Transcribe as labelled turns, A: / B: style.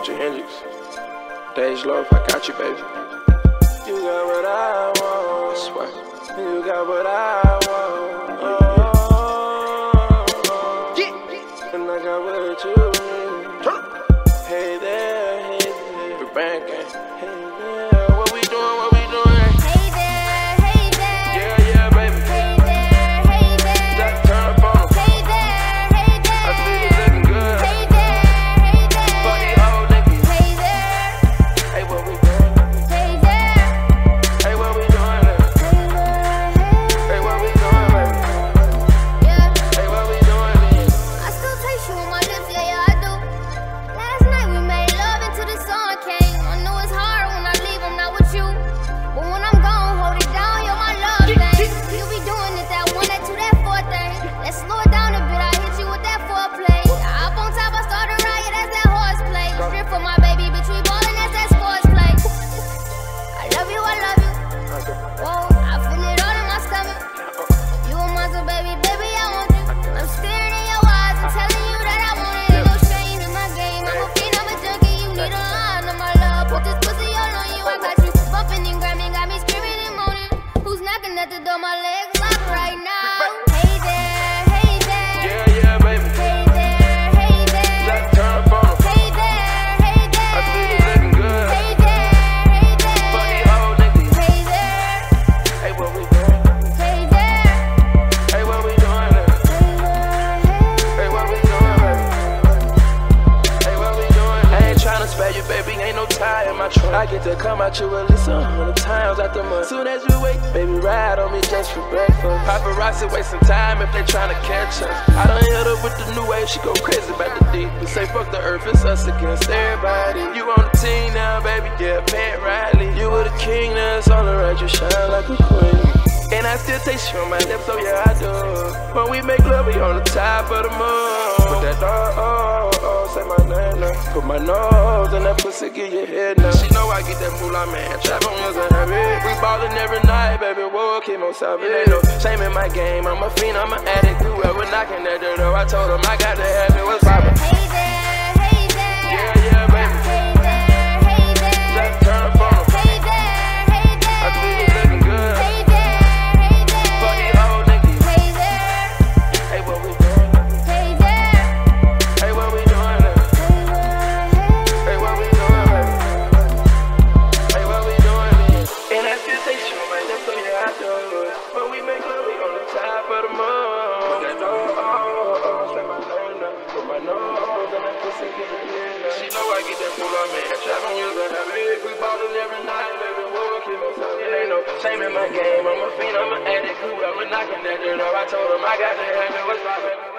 A: Future Hendrix. Dej Loaf, I got you, baby. You got what I want. I swear. You got what I want. And I got what you need. Hey there, hey there. We're back, hey there. What we doing, what we doing?
B: Hey there, hey there.
A: Yeah, yeah, baby.
B: Hey there, hey there.
A: Just turn up on 'em.
B: Hey there, hey there.
A: I see you looking good.
B: Hey there, hey there.
A: Fuck these old niggas.
B: Hey there,
A: Hey, what we doing?
B: hey there.
A: Hey, what we doing?
B: Hey there,
A: Hey, what we doing, baby?
B: yeah.
A: Hey, what we doing then?
B: I still taste you on my lips, yeah, yeah, I do. Last night we made love until the sun came. I know it's hard when I leave, I'm not with you. But when I'm gone, hold it down, you're my love thing. You be doing it, that one, that two, that four thing. Let's slow it down a bit, I hit you with that foreplay. I up on top, I start a riot, that's that horseplay. Strip for my baby, bitch, we ballin', that's that sports play. I love you, I love you. Whoa, I feel it all in my stomach. You a monster, baby, baby, I want you. I'm staring in your eyes and telling you that I want it. Ain't no shame in my game. I'm a fiend, I'm a junkie. You need a line of my love. Put this pussy all on you. I got you bumping and grabbing, got me screaming and moaning. Who's knocking at the door? My legs lock right now. Hey there, hey there.
A: Yeah, yeah, baby.
B: Hey there, hey there.
A: Just turn up on 'em.
B: Hey there, hey there.
A: I see you looking good.
B: Hey there, hey there.
A: Fuck these old niggas.
B: Hey there,
A: Hey, what we doing?
B: hey there.
A: Hey, what we doing then? Hey, what we doing, baby? Hey, what we doing? I ain't tryna spare you, baby. Ain't no tie in my trunk. I get to come at you at least 100 times out the month. Soon as you wake, baby, ride on me just for breakfast. Paparazzi wasting time if they tryna catch us. I done hit her with the new wave, she go crazy about the deep. We say fuck the earth, it's us against everybody. You on the team now, baby, yeah, Pat Riley. You were the king, now it's all around you, shine like a queen. And I still taste you on my lips, so yeah, I do. When we make love, we on the top of the moon. Put that say my name now. Put my nose in that pussy, get your head now. She know I get that moolah, man. Trap on yours and habit. We ballin' every night, baby. Whoa, keep on solving. Ain't no shame in my game. I'm a fiend, I'm an addict. Whoever knocking at the door, I told him I got to have it. What's poppin'?
B: Hey there, hey there.
A: Yeah, yeah, baby.
B: Hey there, hey there.
A: Just turn up on 'em.
B: Hey there, hey there.
A: I see you looking good.
B: Hey there, hey there.
A: Fuck these old niggas.
B: Hey there,
A: Hey, what we doing?
B: hey there.
A: Hey, what we doing then? Hey, what we doing, baby? Hey, what we doing then? And I still taste you on my lips, so yeah, I do. When we make love, we on the top of the moon. Put that say my name now. Put my nose in that pussy, get your head now. She know I get that moolah, man. Trap on yours and habit. We ballin' every night, baby. Whoa, keep on solving. Ain't no shame in my game. I'm a fiend, I'm an addict. Whoever knocking at the door, I told him I got to have it. What's poppin'?